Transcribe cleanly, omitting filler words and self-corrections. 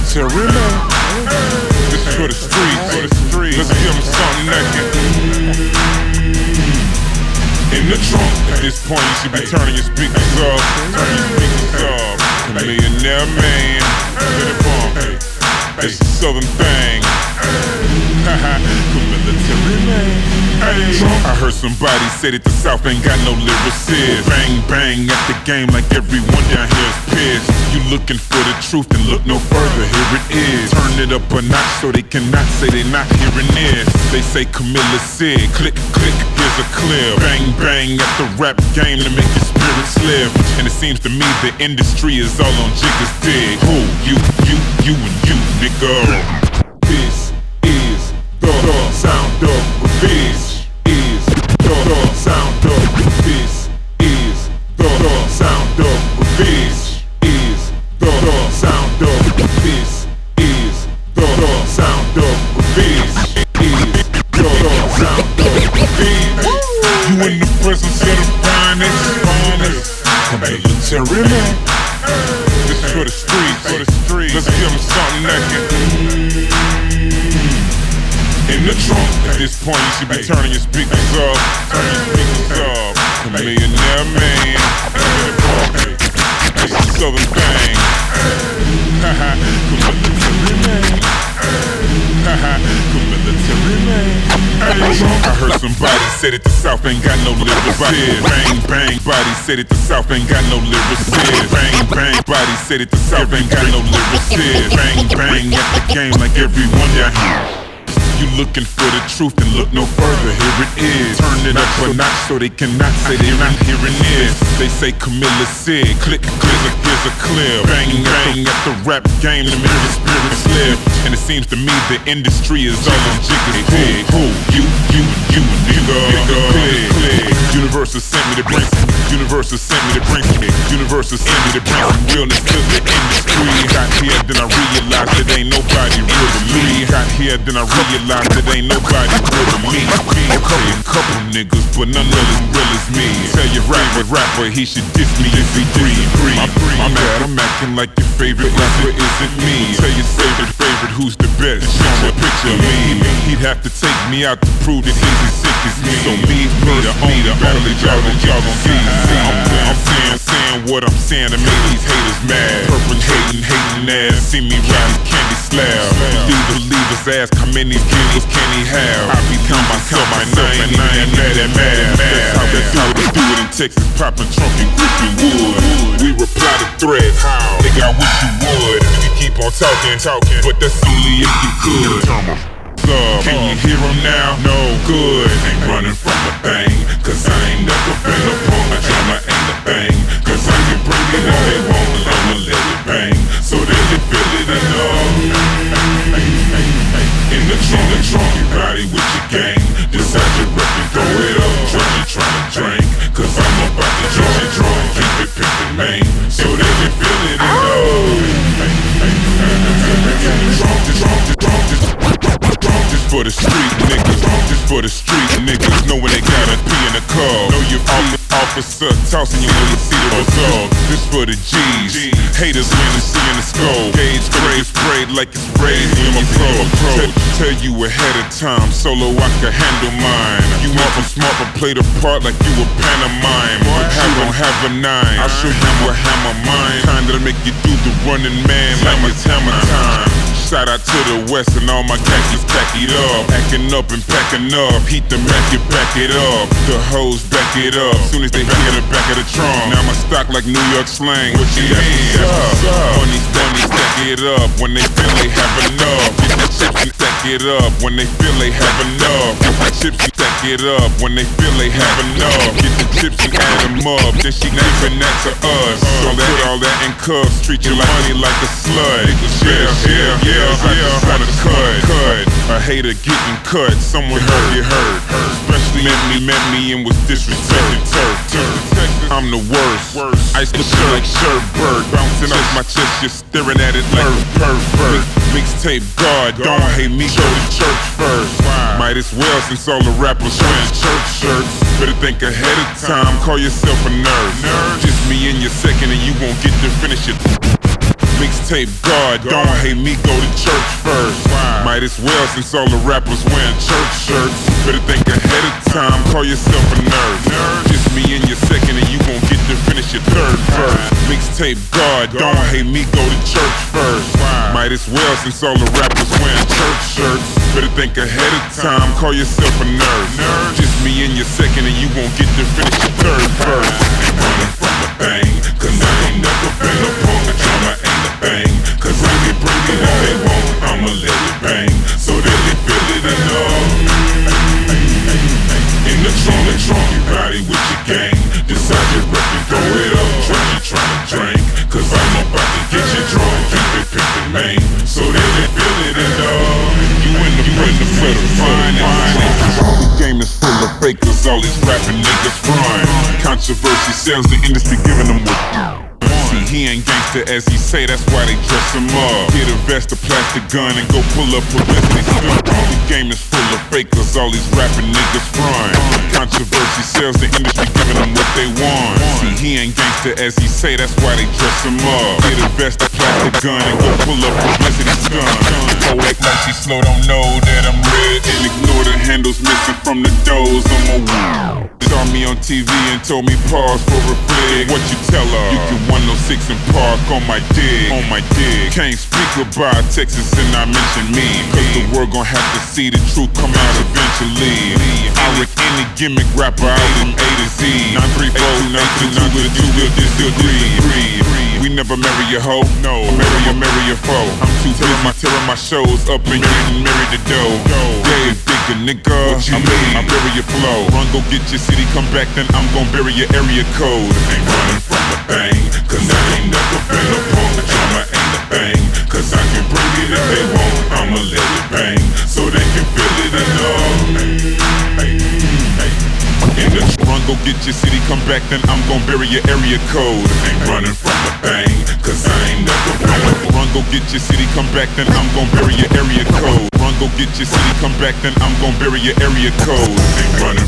military man. This is for the streets. Let's give them something naked. In the trunk. At this point, you should be turning your speakers up. Millionaire man. Get it bump. It's a southern thing. Military man. I heard somebody say that the South ain't got no lyricists. Bang bang at the game like everyone down here is pissed. You looking for the truth and look no further, here it is. Turn it up a notch so they cannot say they not hearing this. They say Camilla said, click click, here's a clip. Bang bang at the rap game to make your spirit slip. And it seems to me the industry is all on Jigga's dick. Who? You and you, nigga. This is the sound of revenge. Is the sound of this is the sound of revenge. Is the sound of this is the sound of revenge. Is the sound of revenge. You in the presence of the finest. Military man. This is for the streets. Let's give them something naked. In the trunk. At this point, you should be turning your speakers up. Millionaire man. It's a southern thing. I heard somebody say that the South ain't got no lyricists. Bang bang, body say that the South ain't got no lyricists. Bang bang, body say that the South ain't got no lyricists. Bang bang at the game like everyone down here. You looking for the truth and look no further, here it is. Turn it up a notch so they cannot say they're not hearing this. They say Camilla said, click click, here's a clip. Bang bang at the rap game to make the spirit slip. And it seems to me the industry is all on Jigga's dick. Who? You, nigga. Universal sent me to bring some. Universal sent me to bring some. Universal sent me to bring some realness to the industry. Got here, then I realized it ain't nobody real to me. Got here, then I realized it ain't nobody real to me. Okay, a couple niggas, but none of as real as me. Tell your rapper he should diss me if he disagree. I'm acting like your favorite rapper isn't me. Tell your favorite who's the best. Show a picture of me. He'd have to take me out to prove that he's as sick as me. So leave me the only battle that y'all gon' see. I'm saying what I'm saying to make these haters mad. Purple hating ass, see me ride his candy slab. Believers ask how many kills can he have? I become myself, my name, That's how they do it in Texas, poppin' trunk and gripping wood. We reply to threats, how? Nigga, I wish you would. You keep on talking, but that's only if you could. Can you hear him now? No good. Ain't running from the bang, cause I ain't never been a punk. My drama ain't a bang, cause I can bring it if they won't. I'ma let it bang, so they can feel it enough. In the trunk, you ride it with your gang. Decide your rep and throw it up. Tryna drink, cause I'm about to drunk. Keep it pimpin' main, so they can feel it Just for the street niggas, just for the street niggas. Know when they gotta pee in the car. Know your officer tossing you when you see the result. This for the G's, haters when they see in the skull. Gauge sprayed like it's raised. I'm a pro. Tell you ahead of time, solo I can handle mine. You want from smart but play the part like you a pantomime. Have a nine, I'll show you a hammer mine. Time that'll make you do the running man like it's hammer time. Shout out to the West and all my khakis khakkied up. Acting up and packing up. Heat the Mac, you back it up. The hoes back it up. Soon as they hear the back of the trunk. Now my stock like New York slang. What you mean? Bunnies stack it up when they feel they have enough. Get the chips and stack it up when they feel they have enough. Get the chips and stack it up when they feel they have enough. Get the chips and add them up. Then she giving that to us. So put all that in cuffs. Treat you like money like a slut. Yeah. I just wanna cut. A hater getting cut, someone get hurt. Especially met me and was disrespected. Turf. I'm the worst. Ice the shirt like Sherbert. Bouncing off my chest, just staring at it like pervert. Mixtape God, don't hate me, go to church first. Might as well since all the rappers wearing church shirts. Better think ahead of time, call yourself a nerd. Just me in your second and you won't get to finish it. Mixtape God, don't hate me, go to church first. Might as well, since all the rappers wearing church shirts. Better think ahead of time, call yourself a nerd. Just me in your second and you gon' get to finish your third verse. Mixtape God, don't hate me, go to church first. Might as well, since all the rappers wearing church shirts. Better think ahead of time, call yourself a nerd. Just me in your second and you gon' get to finish your third verse. Ain't running from a thing, cause I ain't never been a punk. Drama ain't a thing, cause I can bring it if they won't. I'ma let it bang, so they can feel it enough. In the trunk, you ride with your gang. Decide your rep and throw it up. You tryna drink, cause I'm about to get you drunk. Keep it pimpin', man, so they can feel it enough. You in the federal finest. The game is full of fakers, all these rapping niggas frying. Controversy sells, the industry giving them what. See, he ain't gangster as he say, that's why they dress him up. Get a vest, a plastic gun, and go pull up publicity stunt. The game is full of fakers, all these rapping niggas frying. Controversy sells, the industry giving them what they want. See, he ain't gangster as he say, that's why they dress him up. Get a vest, a plastic gun, and go pull up publicity stunt. Oh, act like she slow, don't know that I'm red, and ignore the handles missing from the doors. I'm a wow. Saw me on TV and told me pause for a flick. What you tell her? You can 106 and park on my dick. Can't speak about Texas and I mention me, cause the world gon' have to see the truth come out eventually. I wreck any gimmick rapper out from A to Z. 934, 922, this still breathe. We never marry a hoe, no, marry a foe. I'm too busy tearing my shows up and getting married to dough. Yeah, digga, nigga, I bury your flow. Run, go get your city, come back, then I'm gon' bury your area code. Ain't running from a thing, cause I ain't never been a punk. Drama ain't a thing, cause I can bring it if they won't. I'ma let it bang, so they can feel it enough. In the run, go get your city, come back, then I'm gon' bury your area code. Ain't running from a thing, cause I ain't never been a punk. Run, go get your city, come back, then I'm gon' bury your area code. Run, go get your city, come back, then I'm gon' bury your area code. Ain't running